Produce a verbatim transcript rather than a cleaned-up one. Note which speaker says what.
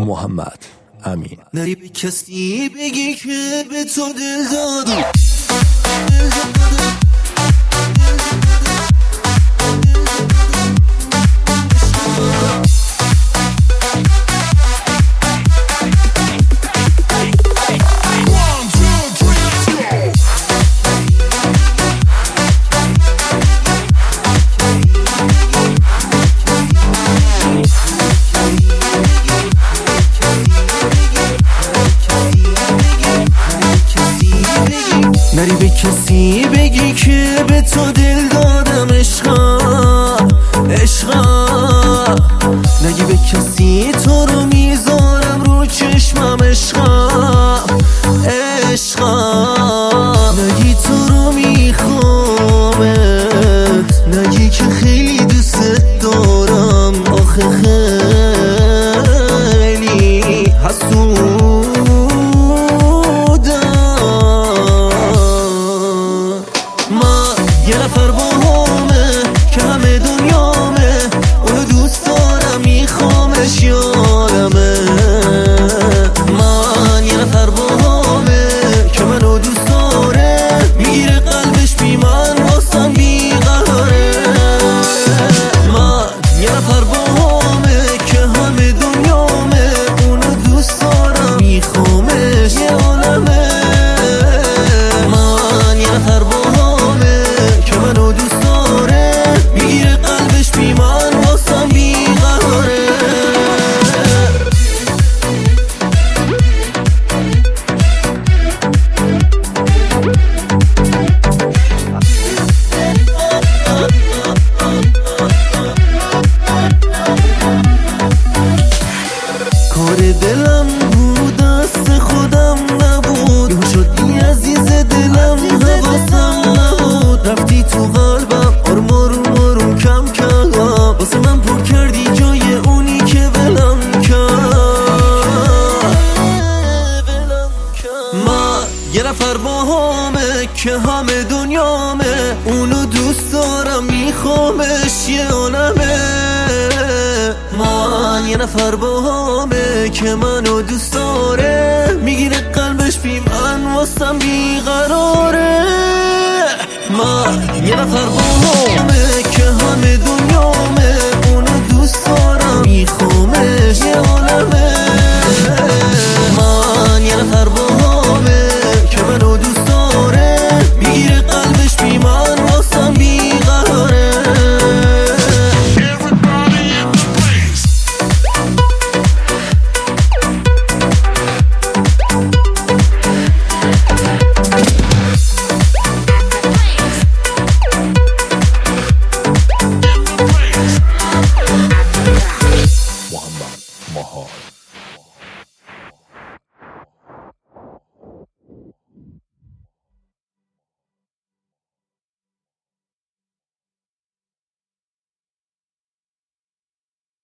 Speaker 1: محمد امین.
Speaker 2: نری به کسی بگی که به تو دل دادم، دل دادم. نری به کسی بگی که به تو دل دادم عشقا، عشقا. نگی به کسی تو رو میذارم رو چشمم عشقا، عشقا. نگی تو رو میخوامت، نگی که خیلی دوست دارم، آخه خیلی حسود. یه نفر با همه که همه دنیامه، اونو دوست دارم میخوامش یارمه. من یه نفر با همه که منو دوست داره، میگیره قلبش بی من واسم بیقراره. من یه نفر با همه که همه دنیامه، اونو دوست دارم میخوامش یه عالمه. من یه نفر با منو دوست داره، میگیره قلبش بی من واسم بیقراره. کار دلم بود دست خودم نبود، اون شد این عزیز دلم حواسم نبود. رفتی تو قلبم آروم آروم آروم کم کم، واسه من پر کردی جای اونی که ولم کرد. من یه نفر با همه که همه دنیامه، اونو دوست دارم میخوامش یه عالمه. من یه نفر با همه که منو دوست داره، میگیره قلبش بی من واسم بیقراره. من یه نفر با همه که همه دنیامه،